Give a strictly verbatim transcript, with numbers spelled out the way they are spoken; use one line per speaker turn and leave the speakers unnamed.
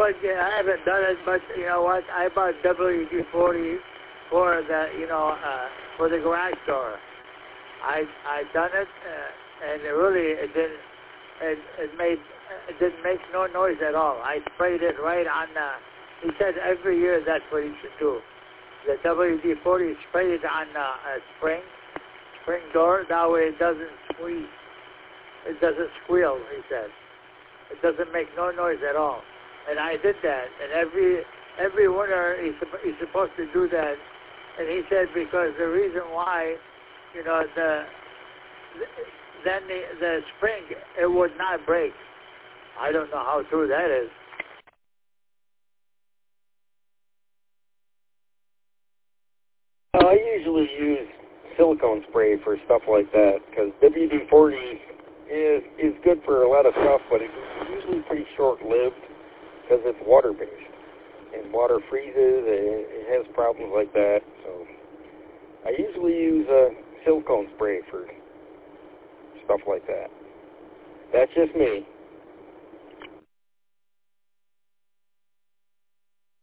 what? Yeah, I haven't done it, but you know what? I bought W D forty for the, you know, uh, for the garage door. I I done it, uh, and it really it didn't it, it made it didn't make no noise at all. I sprayed it right on the. He said every year that's what he should do. The W D forty sprayed it on the uh, spring spring door. That way it doesn't squeeze. It doesn't squeal. He said it doesn't make no noise at all. And I did that. And every every winter he's he's supposed to do that. And he said because the reason why, you know, the, the then the, the spring, it would not break. I don't know how true that is.
Uh, I usually use silicone spray for stuff like that because W D forty is is good for a lot of stuff, but it's usually pretty short-lived because it's water-based. And water freezes, it, it has problems like that. So I usually use uh, silicone spray for stuff like that. That's just me.